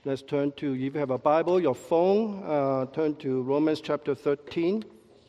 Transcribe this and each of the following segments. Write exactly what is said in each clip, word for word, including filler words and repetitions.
Let's turn to, if you have a Bible, your phone, uh, turn to Romans chapter thirteen.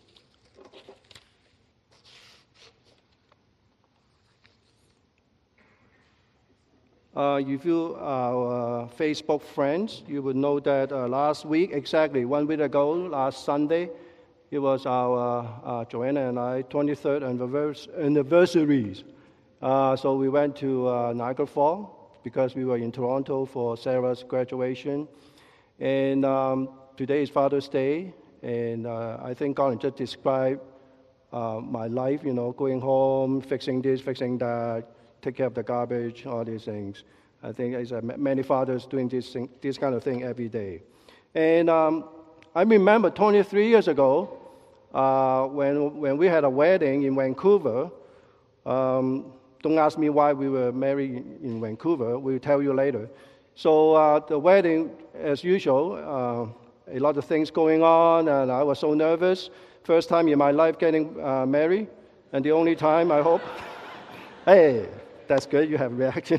Uh, if you are uh, Facebook friends, you would know that uh, last week, exactly one week ago, last Sunday, it was our, uh, Joanna and I, twenty-third anniversaries. Uh, so we went to uh, Niagara Falls because we were in Toronto for Sarah's graduation. And um, today is Father's Day, and uh, I think God just described uh, my life, you know, going home, fixing this, fixing that, take care of the garbage, all these things. I think it's, uh, many fathers doing this thing, this kind of thing every day. And um, I remember twenty-three years ago, uh, when when we had a wedding in Vancouver. Um, don't ask me why we were married in Vancouver. We'll tell you later. So uh, the wedding, as usual, uh, a lot of things going on, and I was so nervous. First time in my life getting uh, married, and the only time, I hope. Hey, that's good. You have a reaction.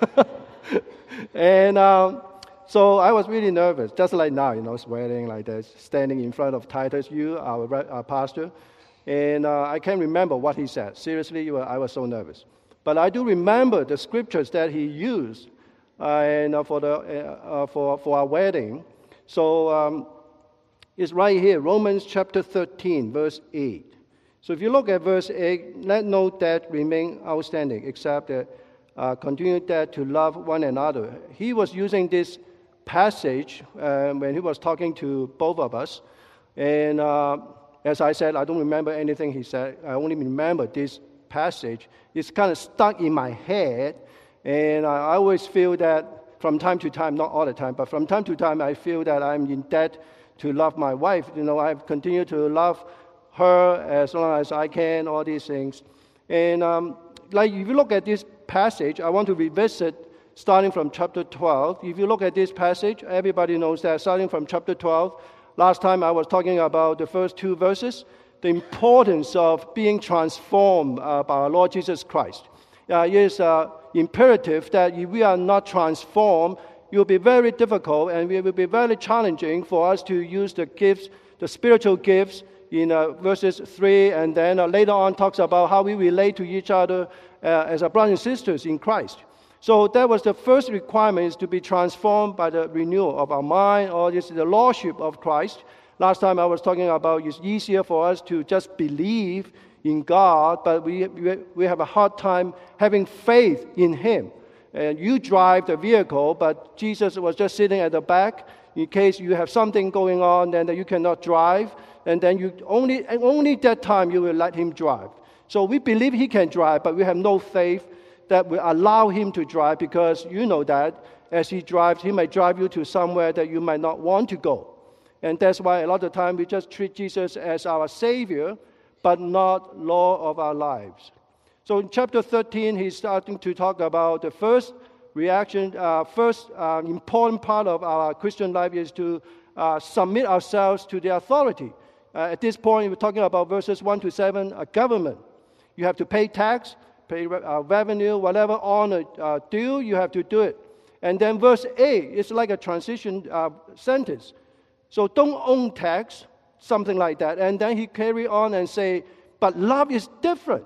and um, so I was really nervous, just like now, you know, sweating like this, standing in front of Titus Yu, our, our pastor. And uh, I can't remember what he said. Seriously, you were, I was so nervous. But I do remember the scriptures that he used uh, and uh, for the uh, uh, for for our wedding. So um, it's right here, Romans chapter thirteen, verse eight. So if you look at verse eight, let no debt remain outstanding, except that uh, continue that to love one another. He was using this passage uh, when he was talking to both of us. And uh, as I said, I don't remember anything he said. I only remember this passage. It's kind of stuck in my head. And I always feel that from time to time, not all the time, but from time to time, I feel that I'm in debt to love my wife. You know, I've continued to love her as long as I can, all these things. And um, like if you look at this passage, I want to revisit starting from chapter twelve. If you look at this passage, everybody knows that starting from chapter twelve, last time I was talking about the first two verses, the importance of being transformed uh, by our Lord Jesus Christ. Uh, it is uh, imperative that if we are not transformed, it will be very difficult and it will be very challenging for us to use the gifts, the spiritual gifts, in uh, verses three, and then uh, later on talks about how we relate to each other uh, as our brothers and sisters in Christ. So that was the first requirement, is to be transformed by the renewal of our mind, or this is the lordship of Christ. Last time I was talking about it's easier for us to just believe in God, but we, we, we have a hard time having faith in Him. And you drive the vehicle, but Jesus was just sitting at the back in case you have something going on and you cannot drive, and then you only, only that time you will let Him drive. So we believe He can drive, but we have no faith that will allow Him to drive, because you know that as He drives, He might drive you to somewhere that you might not want to go. And that's why a lot of time we just treat Jesus as our Savior, but not Lord of our lives. So in chapter thirteen, he's starting to talk about the first reaction, uh, first uh, important part of our Christian life is to uh, submit ourselves to the authority. Uh, at this point, we're talking about verses one to seven, a government. You have to pay tax, pay uh, revenue, whatever honor uh, due, you have to do it. And then verse eight, it's like a transition uh, sentence. So don't own tax, something like that. And then he carry on and say, but love is different.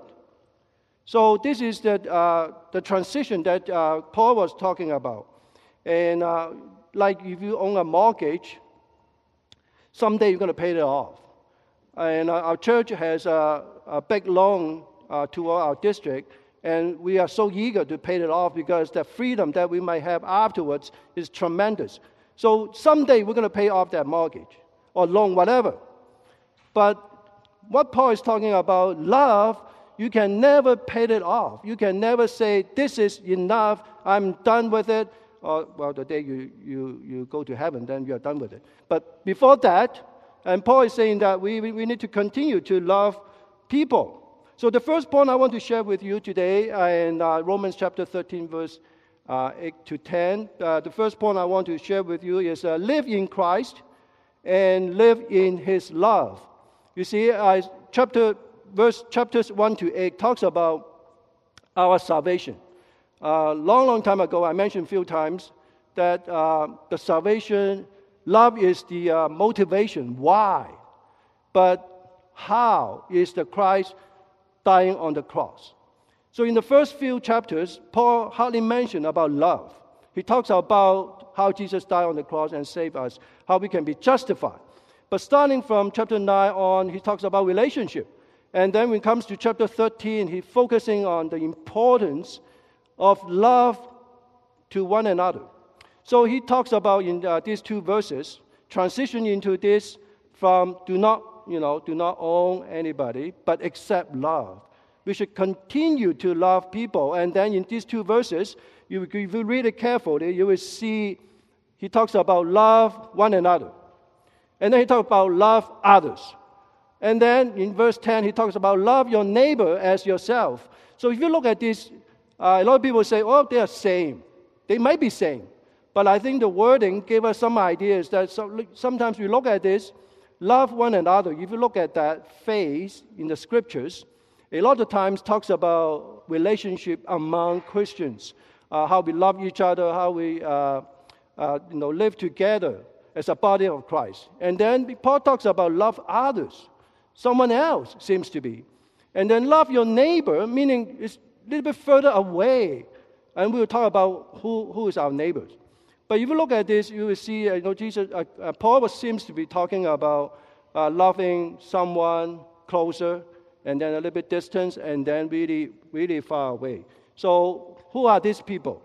So this is the, uh, the transition that uh, Paul was talking about. And uh, like if you own a mortgage, someday you're going to pay it off. And uh, our church has a, a big loan uh, to our district, and we are so eager to pay it off because the freedom that we might have afterwards is tremendous. So someday we're going to pay off that mortgage or loan, whatever. But what Paul is talking about, love, you can never pay it off. You can never say, this is enough, I'm done with it. Or, well, the day you, you, you go to heaven, then you are done with it. But before that, and Paul is saying that we, we, we need to continue to love people. So the first point I want to share with you today uh, in uh, Romans chapter thirteen, verse uh, eight to ten, uh, the first point I want to share with you is uh, live in Christ and live in His love. You see, uh, chapter verse chapters one to eight talks about our salvation. A uh, long, long time ago, I mentioned a few times that uh, the salvation, love is the uh, motivation. Why? But how is the Christ dying on the cross? So in the first few chapters, Paul hardly mentioned about love. He talks about how Jesus died on the cross and saved us, how we can be justified. But starting from chapter nine on, he talks about relationship. And then when it comes to chapter thirteen, he's focusing on the importance of love to one another. So he talks about in uh, these two verses, transition into this from do not, you know, do not own anybody, but accept love. We should continue to love people. And then in these two verses, you, if you read it carefully, you will see he talks about love one another. And then he talks about love others. And then in verse ten, he talks about love your neighbor as yourself. So if you look at this, uh, a lot of people say, oh, they are same. They might be same. But I think the wording gave us some ideas that so, sometimes we look at this, love one another. If you look at that phrase in the scriptures, a lot of times talks about relationship among Christians, uh, how we love each other, how we uh, uh, you know, live together as a body of Christ. And then Paul talks about love others. Someone else seems to be. And then love your neighbor, meaning it's a little bit further away. And we'll talk about who, who is our neighbors. But if you look at this, you will see, uh, you know, Jesus, uh, uh, Paul seems to be talking about uh, loving someone closer, and then a little bit distance, and then really, really far away. So who are these people?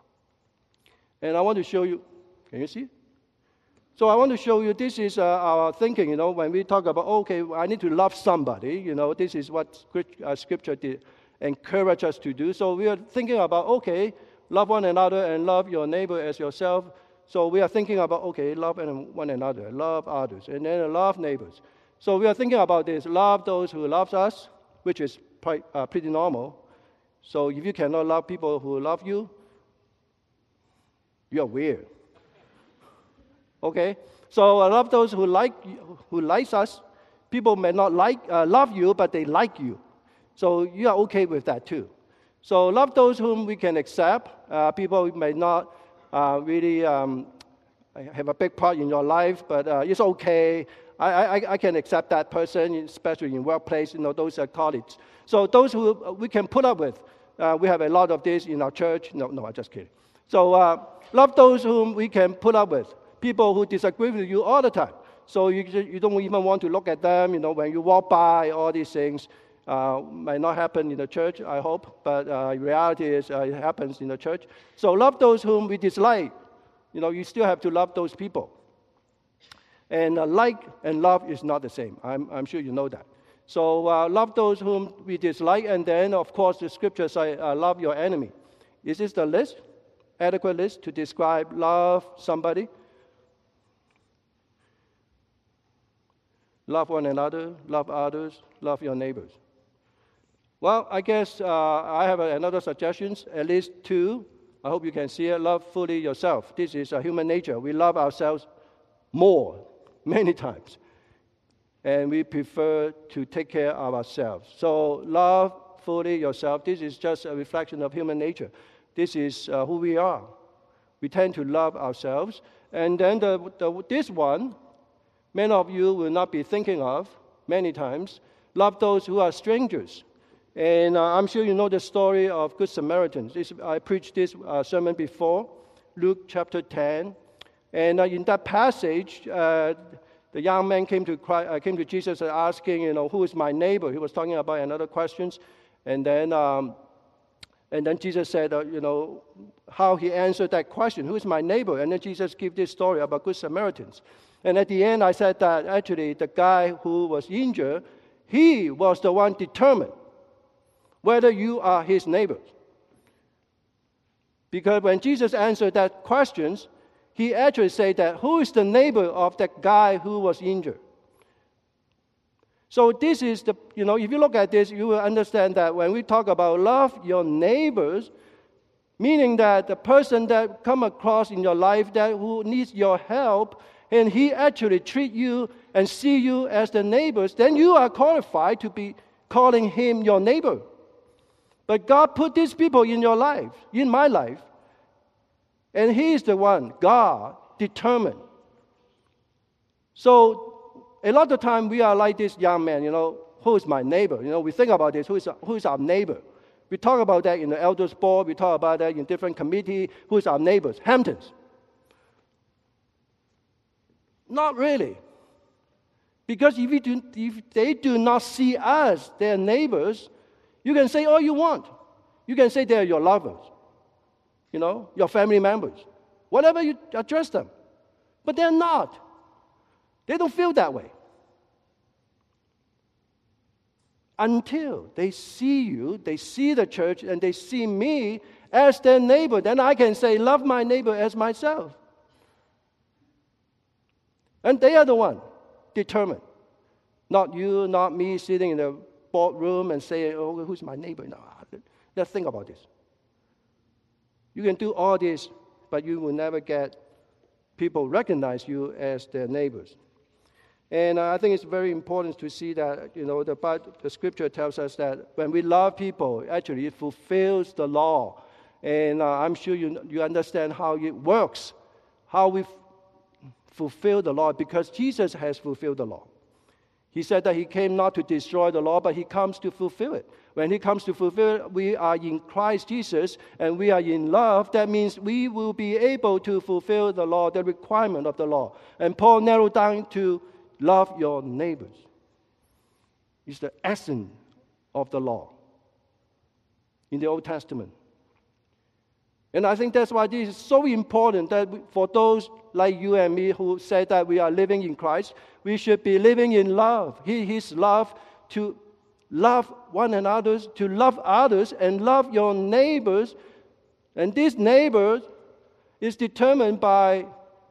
And I want to show you, can you see? So I want to show you, this is uh, our thinking, you know, when we talk about, okay, I need to love somebody, you know, this is what uh, Scripture did, encourage us to do. So we are thinking about, okay, love one another and love your neighbor as yourself. So we are thinking about, okay, love one another, love others, and then love neighbors. So we are thinking about this, love those who love us, which is pretty, uh, pretty normal. So if you cannot love people who love you, you're weird. Okay? So I love those who like who likes us. People may not like uh, love you, but they like you. So you are okay with that too. So love those whom we can accept. Uh, people may not uh, really um, have a big part in your life, but uh, it's okay. I, I, I can accept that person, especially in workplace, you know, those are colleagues. So those who we can put up with, uh, we have a lot of this in our church. No, no, I'm just kidding. So uh, love those whom we can put up with. People who disagree with you all the time. So you, you don't even want to look at them, you know, when you walk by, all these things uh, might not happen in the church, I hope, but uh, reality is uh, it happens in the church. So love those whom we dislike. You know, you still have to love those people. And uh, like and love is not the same. I'm, I'm sure you know that. So uh, love those whom we dislike, and then, of course, the scriptures say, uh, love your enemy. Is this the list, adequate list to describe love somebody? Love one another, love others, love your neighbors. Well, I guess uh, I have another suggestion, at least two. I hope you can see it. Love fully yourself. This is a human nature. We love ourselves more, many times. And we prefer to take care of ourselves. So love fully yourself. This is just a reflection of human nature. This is uh, who we are. We tend to love ourselves. And then the, the, this one, many of you will not be thinking of many times. Love those who are strangers. And uh, I'm sure you know the story of Good Samaritans. This, I preached this uh, sermon before, Luke chapter ten. And uh, in that passage, uh, the young man came to Christ, uh, came to Jesus and asking, you know, who is my neighbor? He was talking about another questions. And then, um, and then Jesus said, uh, you know, how he answered that question, who is my neighbor? And then Jesus gave this story about Good Samaritans. And at the end, I said that actually the guy who was injured, he was the one determined whether you are his neighbor. Because when Jesus answered that question, he actually said that who is the neighbor of that guy who was injured? So this is the, you know, if you look at this, you will understand that when we talk about love your neighbors, meaning that the person that come across in your life that who needs your help, and he actually treat you and see you as the neighbors, then you are qualified to be calling him your neighbor. But God put these people in your life, in my life, And He is the one, God, determined. So a lot of time we are like this young man, you know, who is my neighbor? You know, we think about this, who is, who is our neighbor? We talk about that in the elders board, we talk about that in different committee, who is our neighbors? Hamptons. Not really. Because if, we do, if they do not see us, their neighbors, you can say all you want. You can say they're your lovers, you know, your family members, whatever you address them. But they're not. They don't feel that way. Until they see you, they see the church, and they see me as their neighbor, then I can say, love my neighbor as myself. And they are the one determined. Not you, not me sitting in the boardroom and saying, oh, who's my neighbor? No, let's think about this. You can do all this, but you will never get people recognize you as their neighbors. And uh, I think it's very important to see that, you know, the, the scripture tells us that when we love people, actually it fulfills the law. And uh, I'm sure you, you understand how it works, how we f- fulfill the law, because Jesus has fulfilled the law. He said that He came not to destroy the law, but He comes to fulfill it. When He comes to fulfill it, we are in Christ Jesus, and we are in love. That means we will be able to fulfill the law, the requirement of the law. And Paul narrowed down to love your neighbors. It's the essence of the law in the Old Testament. And I think that's why this is so important, that for those like you and me who say that we are living in Christ, we should be living in love. His love, to love one another, to love others, and love your neighbors. And this neighbor is determined by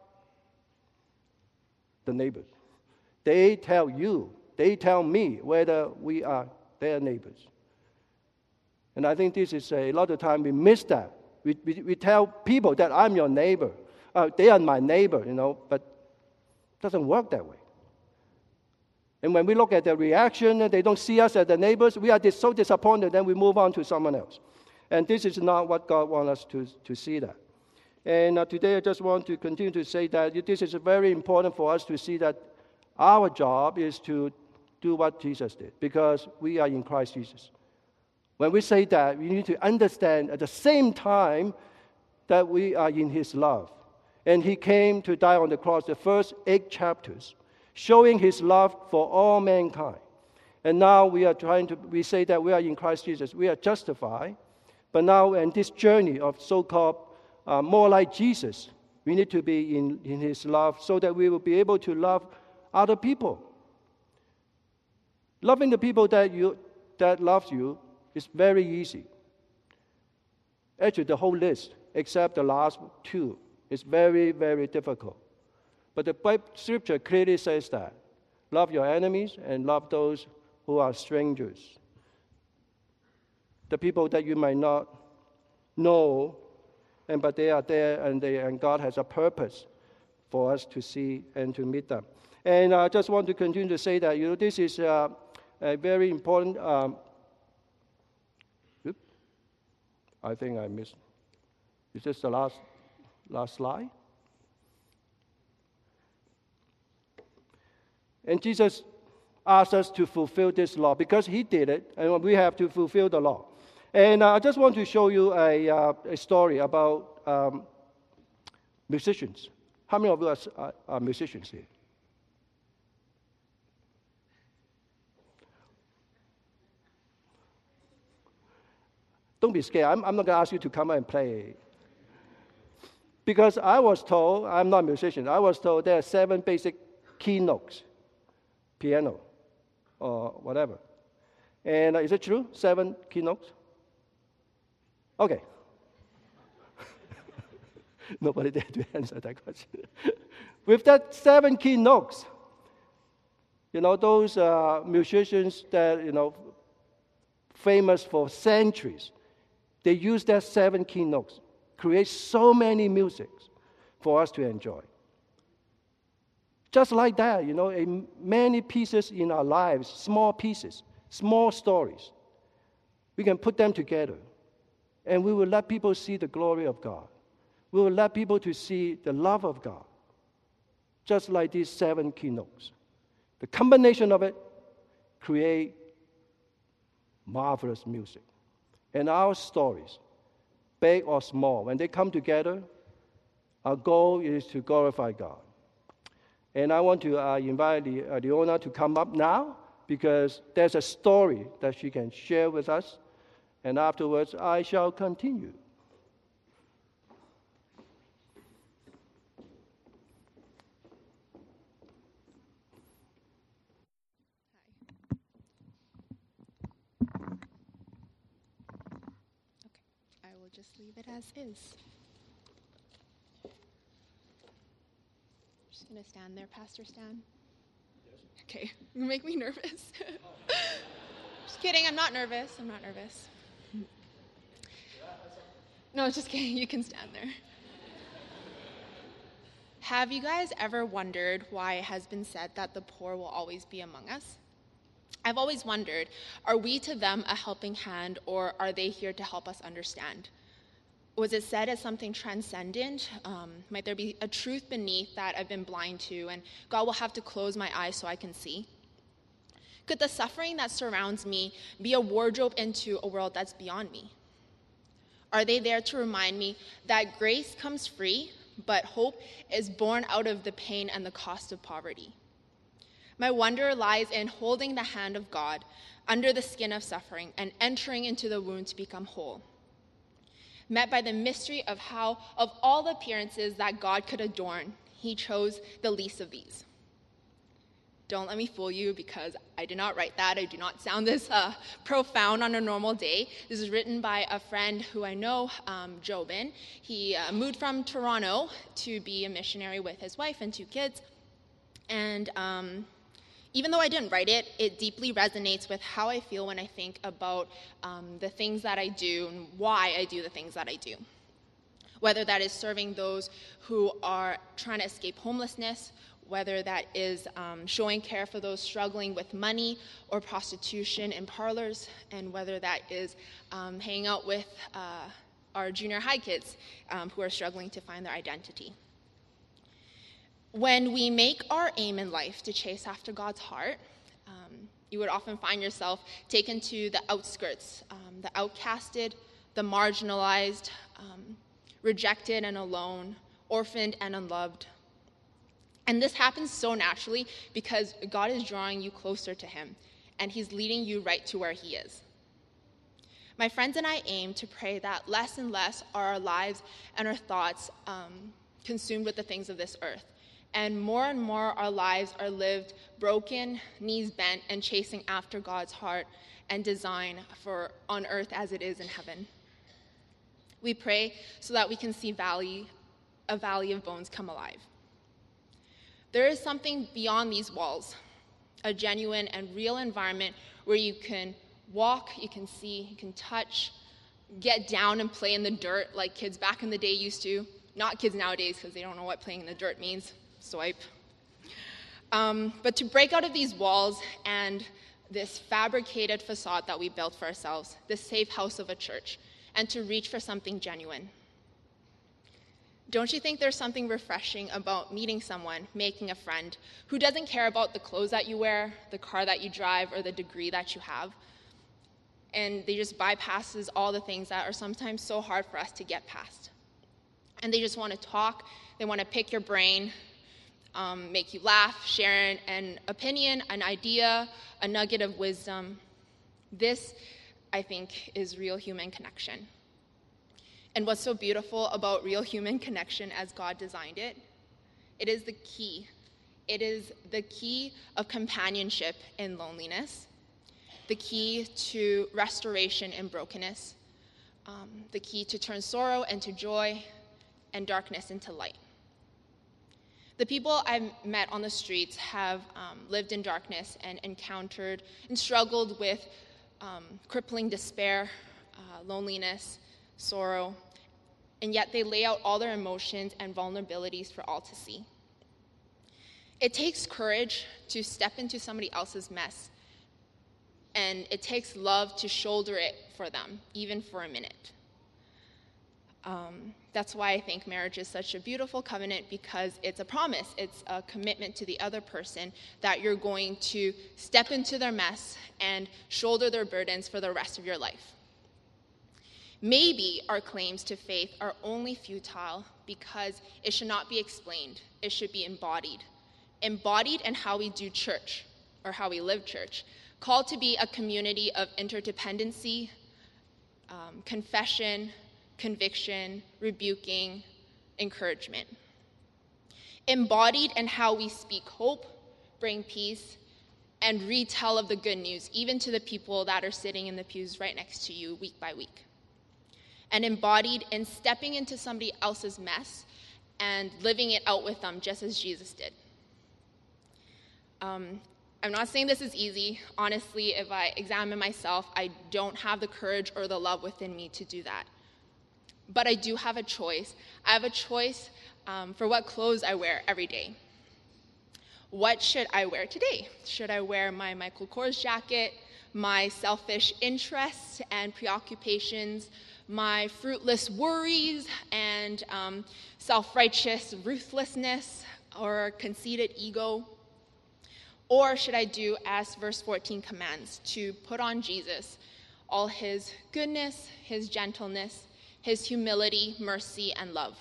the neighbors. They tell you, they tell me whether we are their neighbors. And I think this is a, a lot of time we miss that. We, we, we tell people that I'm your neighbor. Uh, they are my neighbor, you know, but it doesn't work that way. And when we look at their reaction and they don't see us as the neighbors, we are dis- so disappointed, then we move on to someone else. And this is not what God wants us to, to see that. And uh, today I just want to continue to say that this is very important for us to see that our job is to do what Jesus did, because we are in Christ Jesus. When we say that, we need to understand at the same time that we are in His love. And He came to die on the cross, the first eight chapters, showing His love for all mankind. And now we are trying to, we say that we are in Christ Jesus. We are justified. But now in this journey of so-called uh, more like Jesus, we need to be in, in His love so that we will be able to love other people. Loving the people that you that loves you is very easy. Actually, the whole list, except the last two, is very, very difficult. But the Bible scripture clearly says that. Love your enemies and love those who are strangers. The people that you might not know, and but they are there, and, they, and God has a purpose for us to see and to meet them. And I just want to continue to say that, you know, this is uh, a very important. Um, oops, I think I missed. Is this the last last slide? And Jesus asked us to fulfill this law because He did it, and we have to fulfill the law. And uh, I just want to show you a, uh, a story about um, musicians. How many of you are, are musicians here? Don't be scared. I'm, I'm not going to ask you to come and play. Because I was told, I'm not a musician, I was told there are seven basic key notes. Piano or whatever. And uh, is it true? Seven key notes? Okay. Nobody dared to answer that question. With that seven key notes, you know, those uh, musicians that, you know, famous for centuries, they use that seven key notes, create so many musics for us to enjoy. Just like that, you know, a, many pieces in our lives, small pieces, small stories. We can put them together, and we will let people see the glory of God. We will let people to see the love of God, just like these seven keynotes. The combination of it create marvelous music. And our stories, big or small, when they come together, our goal is to glorify God. And I want to uh, invite the, uh, Leona to come up now, because there's a story that she can share with us. And afterwards, I shall continue. I will just leave it as is. Just gonna stand there, Pastor Stan. Yes. Okay, you make me nervous. Just kidding, I'm not nervous. I'm not nervous. No, just kidding. You can stand there. Have you guys ever wondered why it has been said that the poor will always be among us? I've always wondered, are we to them a helping hand, or are they here to help us understand? Was it said as something transcendent? Um, might there be a truth beneath that I've been blind to, and God will have to close my eyes so I can see? Could the suffering that surrounds me be a wardrobe into a world that's beyond me? Are they there to remind me that grace comes free, but hope is born out of the pain and the cost of poverty? My wonder lies in holding the hand of God under the skin of suffering and entering into the wound to become whole. Met by the mystery of how, of all the appearances that God could adorn, he chose the least of these. Don't let me fool you, because I did not write that. I do not sound this uh, profound on a normal day. This is written by a friend who I know, um, Jobin. He uh, moved from Toronto to be a missionary with his wife and two kids. And um, even though I didn't write it, it deeply resonates with how I feel when I think about um, the things that I do and why I do the things that I do. Whether that is serving those who are trying to escape homelessness, whether that is um, showing care for those struggling with money or prostitution in parlors, and whether that is um, hanging out with uh, our junior high kids um, who are struggling to find their identity. When we make our aim in life to chase after God's heart, um, you would often find yourself taken to the outskirts, um, the outcasted, the marginalized, um, rejected and alone, orphaned and unloved. And this happens so naturally because God is drawing you closer to him, and he's leading you right to where he is. My friends and I aim to pray that less and less are our lives and our thoughts um, consumed with the things of this earth, and more and more our lives are lived broken, knees bent, and chasing after God's heart and design for on earth as it is in heaven. We pray so that we can see valley, a valley of bones come alive. There is something beyond these walls, a genuine and real environment where you can walk, you can see, you can touch, get down and play in the dirt like kids back in the day used to. Not kids nowadays, because they don't know what playing in the dirt means. Swipe. Um, but to break out of these walls and this fabricated facade that we built for ourselves, this safe house of a church, and to reach for something genuine. Don't you think there's something refreshing about meeting someone, making a friend, who doesn't care about the clothes that you wear, the car that you drive, or the degree that you have? And they just bypasses all the things that are sometimes so hard for us to get past. And they just want to talk, they want to pick your brain, um, make you laugh, share an, an opinion, an idea, a nugget of wisdom. This, I think, is real human connection. And what's so beautiful about real human connection as God designed it, it is the key. It is the key of companionship in loneliness, the key to restoration in brokenness, um, the key to turn sorrow into joy and darkness into light. The people I've met on the streets have um, lived in darkness and encountered and struggled with um, crippling despair, uh, loneliness, sorrow, and yet they lay out all their emotions and vulnerabilities for all to see. It takes courage to step into somebody else's mess, and it takes love to shoulder it for them, even for a minute. Um, That's why I think marriage is such a beautiful covenant, because it's a promise. It's a commitment to the other person that you're going to step into their mess and shoulder their burdens for the rest of your life. Maybe our claims to faith are only futile because it should not be explained. It should be embodied. Embodied in how we do church, or how we live church. Called to be a community of interdependency, um, confession, conviction, rebuking, encouragement. Embodied in how we speak hope, bring peace, and retell of the good news, even to the people that are sitting in the pews right next to you week by week. And embodied in stepping into somebody else's mess and living it out with them, just as Jesus did. Um, I'm not saying this is easy. Honestly, if I examine myself, I don't have the courage or the love within me to do that. But I do have a choice. I have a choice um, for what clothes I wear every day. What should I wear today? Should I wear my Michael Kors jacket, my selfish interests and preoccupations, my fruitless worries and um, self-righteous ruthlessness or conceited ego? Or should I do as verse fourteen commands, to put on Jesus, all his goodness, his gentleness, his humility, mercy, and love?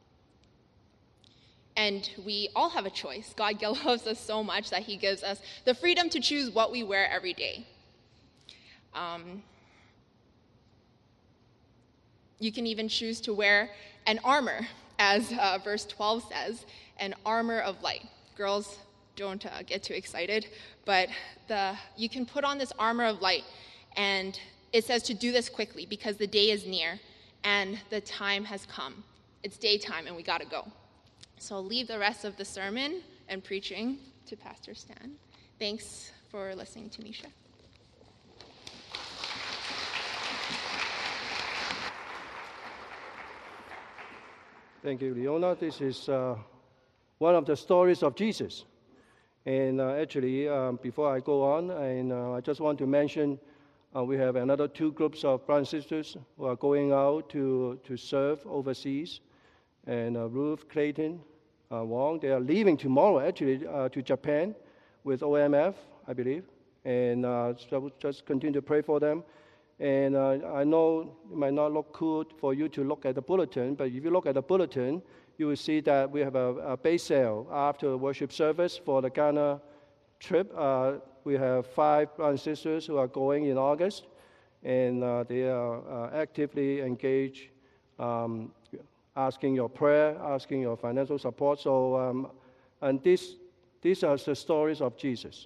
And we all have a choice. God loves us so much that he gives us the freedom to choose what we wear every day. Um, you can even choose to wear an armor, as uh, verse twelve says, an armor of light. Girls, don't uh, get too excited, but the you can put on this armor of light, and it says to do this quickly because the day is near and the time has come. It's daytime and we gotta go. So I'll leave the rest of the sermon and preaching to Pastor Stan. Thanks for listening to me, Chef. Thank you, Leona. This is uh, one of the stories of Jesus. And uh, actually, um, before I go on, and uh, I just want to mention uh, we have another two groups of brothers and sisters who are going out to, to serve overseas. And uh, Ruth, Clayton, uh, Wong, they are leaving tomorrow, actually, uh, to Japan with O M F, I believe. And uh, so just continue to pray for them. And uh, I know it might not look cool for you to look at the bulletin, but if you look at the bulletin, you will see that we have a, a base sale after worship service for the Ghana trip. Uh, we have five brothers and sisters who are going in August, and uh, they are uh, actively engaged, um, asking your prayer, asking your financial support. So, um, and this, these are the stories of Jesus.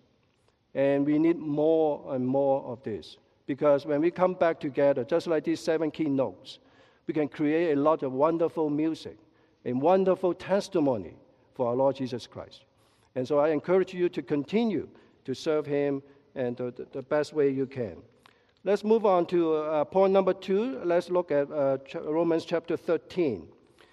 And we need more and more of this. Because when we come back together, just like these seven keynotes, we can create a lot of wonderful music, a wonderful testimony for our Lord Jesus Christ. And so I encourage you to continue to serve him and the, the best way you can. Let's move on to uh, point number two. Let's look at uh, Romans chapter thirteen,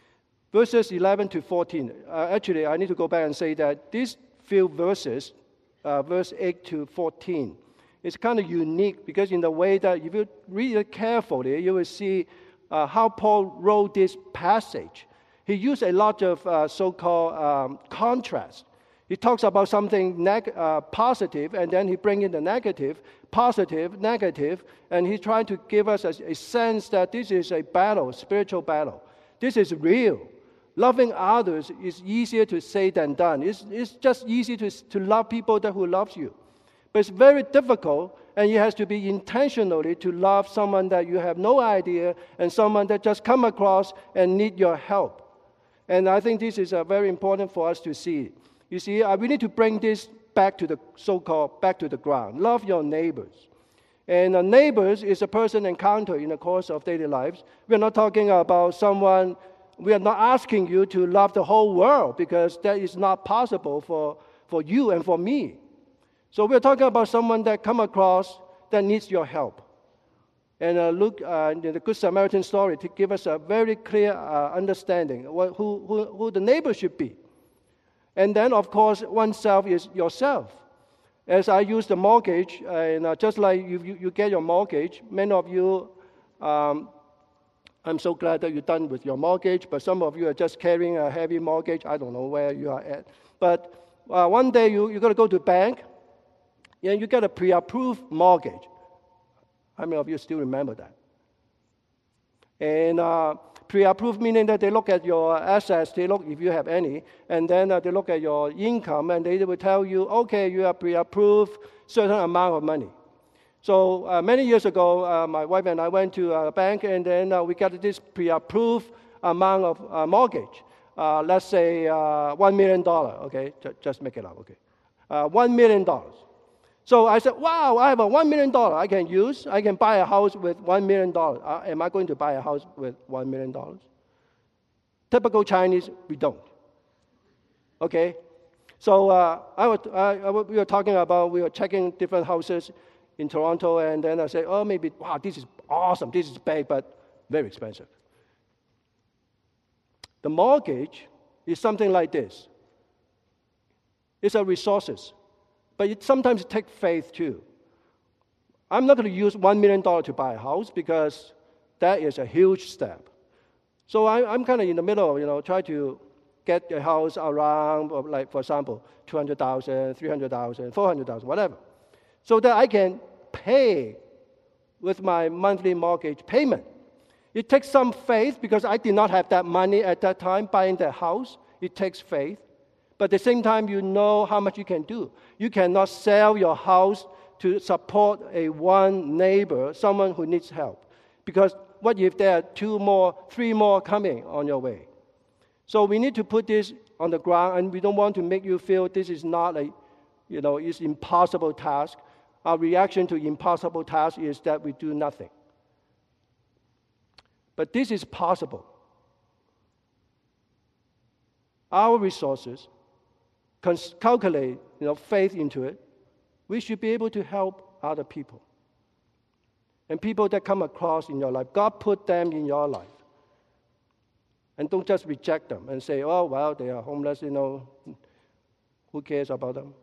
verses eleven to fourteen. Uh, actually, I need to go back and say that these few verses, uh, verse eight to fourteen, it's kind of unique because in the way that if you read it carefully, you will see uh, how Paul wrote this passage. He used a lot of uh, so-called um, contrast. He talks about something neg- uh, positive, and then he brings in the negative, positive, negative, and he's trying to give us a, a sense that this is a battle, spiritual battle. This is real. Loving others is easier to say than done. It's, it's just easy to, to love people that who loves you. But it's very difficult, and it has to be intentionally to love someone that you have no idea and someone that just come across and need your help. And I think this is uh, very important for us to see. You see, uh, we need to bring this back to the so-called, back to the ground. Love your neighbors. And uh, neighbors is a person encounter in the course of daily lives. We're not talking about someone, we are not asking you to love the whole world because that is not possible for, for you and for me. So we're talking about someone that come across that needs your help. And uh, look uh, in the Good Samaritan story to give us a very clear uh, understanding of what, who, who, who the neighbor should be. And then, of course, oneself is yourself. As I use the mortgage, uh, and uh, just like you, you, you get your mortgage, many of you um, I'm so glad that you're done with your mortgage, but some of you are just carrying a heavy mortgage. I don't know where you are at. But uh, one day you, you're going to go to bank, and you get a pre-approved mortgage. How many of you still remember that? And uh, pre-approved meaning that they look at your assets, they look if you have any, and then uh, they look at your income, and they will tell you, okay, you are pre-approved certain amount of money. So uh, many years ago, uh, my wife and I went to a bank, and then uh, we got this pre-approved amount of uh, mortgage. Uh, let's say uh, one million dollars, okay? J- just make it up, okay? Uh, one million dollars. So I said, wow, I have a one million dollars I can use. I can buy a house with one million dollars. Uh, am I going to buy a house with one million dollars? Typical Chinese, we don't. Okay? So uh, I was, I, I, we were talking about, we were checking different houses in Toronto, and then I said, oh, maybe, wow, this is awesome, this is big, but very expensive. The mortgage is something like this. It's a resources, but it sometimes takes faith too. I'm not going to use one million dollars to buy a house because that is a huge step. So I, I'm kind of in the middle, you know, try to get a house around, like, for example, two hundred thousand dollars, three hundred thousand dollars, four hundred thousand dollars, whatever, so that I can pay with my monthly mortgage payment. It takes some faith because I did not have that money at that time buying that house. It takes faith. But at the same time, you know how much you can do. You cannot sell your house to support a one neighbor, someone who needs help. Because what if there are two more, three more coming on your way? So we need to put this on the ground, and we don't want to make you feel this is not a, you know, it's impossible task. Our reaction to impossible task is that we do nothing. But this is possible. Our resources, calculate, you know, faith into it, we should be able to help other people. And people that come across in your life, God put them in your life. And don't just reject them and say, oh, well, they are homeless, you know, who cares about them?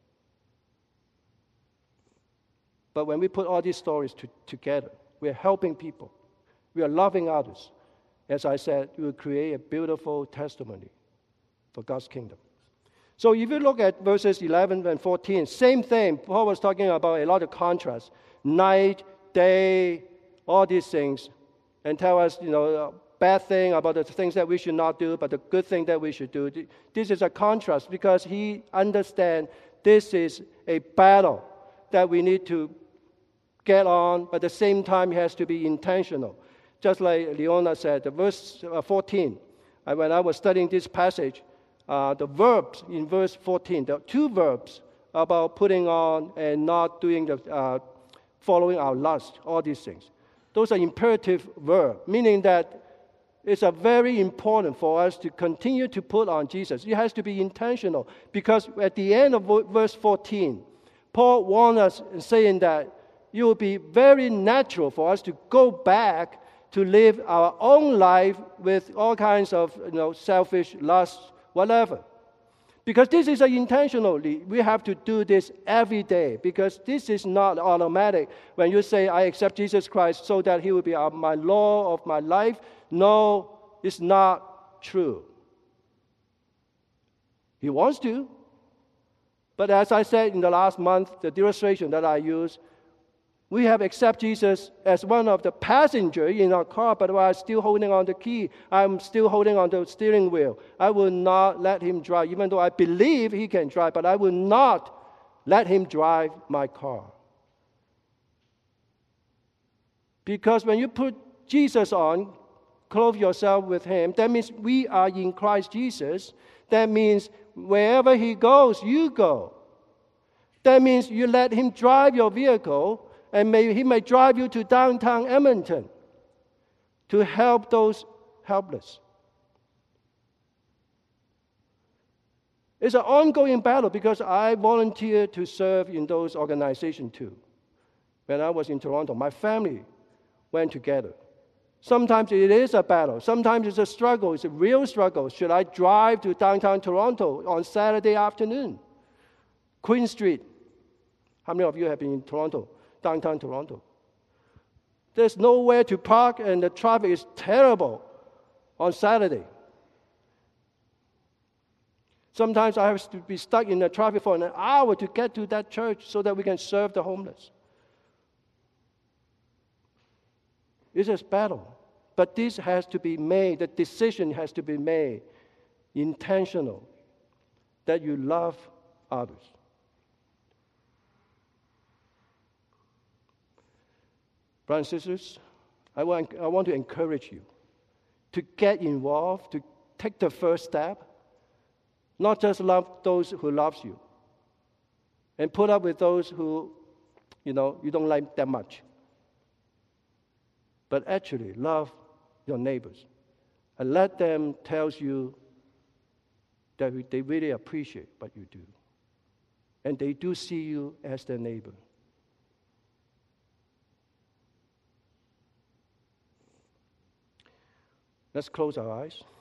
But when we put all these stories to, together, we are helping people. We are loving others. As I said, we will create a beautiful testimony for God's kingdom. So if you look at verses eleven and fourteen, same thing. Paul was talking about a lot of contrast. Night, day, all these things. And tell us, you know, bad thing about the things that we should not do, but the good thing that we should do. This is a contrast because he understands this is a battle that we need to get on, but at the same time, it has to be intentional. Just like Leona said, the verse fourteen, when I was studying this passage, uh, the verbs in verse fourteen, the two verbs about putting on and not doing the, uh, following our lust, all these things. Those are imperative verbs, meaning that it's a very important for us to continue to put on Jesus. It has to be intentional because at the end of verse fourteen, Paul warned us saying that it will be very natural for us to go back to live our own life with all kinds of, you know, selfish lust, whatever. Because this is intentionally, we have to do this every day because this is not automatic. When you say, I accept Jesus Christ so that he will be my law of my life, no, it's not true. He wants to. But as I said in the last month, the illustration that I used, we have accepted Jesus as one of the passengers in our car, but while still holding on the key, I'm still holding on the steering wheel. I will not let him drive, even though I believe he can drive, but I will not let him drive my car. Because when you put Jesus on, clothe yourself with him, that means we are in Christ Jesus. That means wherever he goes, you go. That means you let him drive your vehicle, and may, he may drive you to downtown Edmonton to help those helpless. It's an ongoing battle because I volunteered to serve in those organizations too. When I was in Toronto, my family went together. Sometimes it is a battle. Sometimes it's a struggle. It's a real struggle. Should I drive to downtown Toronto on Saturday afternoon? Queen Street. How many of you have been in Toronto, downtown Toronto? There's nowhere to park, and the traffic is terrible on Saturday. Sometimes I have to be stuck in the traffic for an hour to get to that church so that we can serve the homeless. It's a battle. But this has to be made, the decision has to be made, intentional, that you love others. Brothers and sisters, I want, I want to encourage you to get involved, to take the first step, not just love those who love you, and put up with those who, you know, you don't like that much. But actually love your neighbors and let them tell you that they really appreciate what you do. And they do see you as their neighbor. Let's close our eyes.